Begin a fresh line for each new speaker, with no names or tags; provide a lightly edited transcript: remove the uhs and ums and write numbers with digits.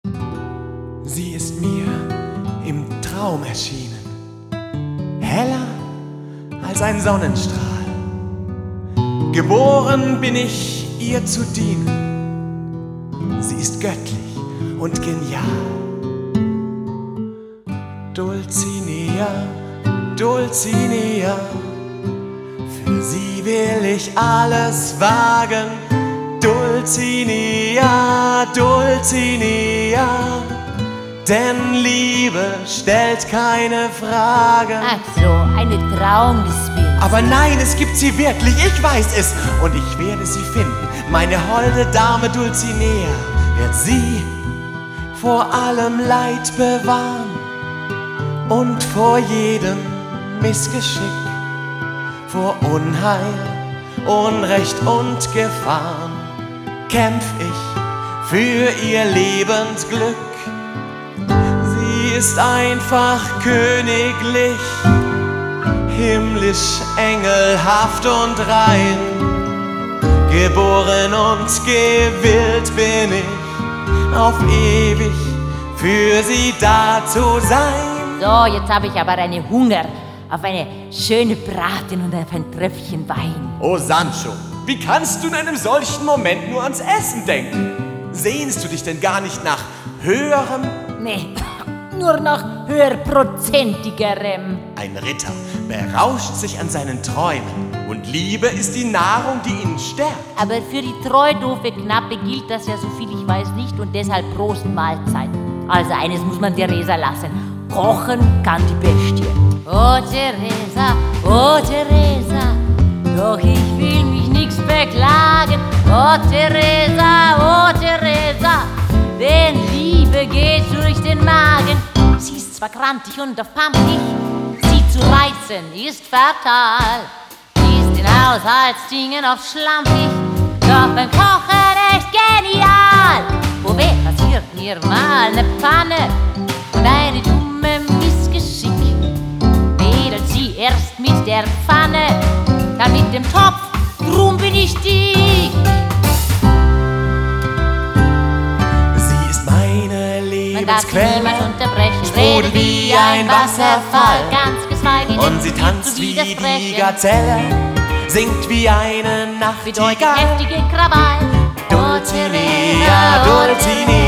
Sie ist mir im Traum erschienen, heller als ein Sonnenstrahl. Geboren bin ich, ihr zu dienen. Sie ist göttlich und genial. Dulcinea, Dulcinea, für sie will ich alles wagen. Dulcinea, Dulcinea, denn Liebe stellt keine Fragen.
Ach so, eine Traumgespenst.
Aber nein, es gibt sie wirklich, ich weiß es. Und ich werde sie finden. Meine holde Dame Dulcinea wird sie vor allem Leid bewahren und vor jedem Missgeschick, vor Unheil, Unrecht und Gefahren kämpf ich für ihr Lebensglück. Sie ist einfach königlich, himmlisch, engelhaft und rein. Geboren und gewillt bin ich, auf ewig für sie da zu sein.
So, jetzt habe ich aber einen Hunger auf eine schöne Braten und auf ein Tröpfchen Wein.
Oh Sancho, wie kannst du in einem solchen Moment nur ans Essen denken? Sehnst du dich denn gar nicht nach höherem?
Nee, nur nach höherprozentigerem.
Ein Ritter berauscht sich an seinen Träumen und Liebe ist die Nahrung, die ihn stärkt.
Aber für die treu doofe Knappe gilt das ja, so viel ich weiß, nicht und deshalb Prost Mahlzeit. Also eines muss man Theresa lassen, kochen kann die Bestie. Oh Theresa, doch ich will mich nix beklagen. Oh Theresa, denn Liebe geht durch den Magen. Sie ist zwar grantig und auf pampig, sie zu reizen ist fatal. Sie ist in Haushaltsdingen oft schlampig, doch beim Kochen echt genial. Wo passiert mir mal ne Panne und eine dumme Missgeschick, wedelt sie erst mit der Pfanne, dann mit dem Topf, drum bin ich dick.
Sie ist meine
Man darf sie
Lebensquelle,
niemals unterbrechen,
sprudelt wie ein Wasserfall.
ganz geschweige
Und
denn
sie
zu
tanzt wie die
widersprechen.
Gazelle, singt wie eine
Bedeutet
Nachtigall.
heftige Krawall.
Dulcinea, Dulcinea,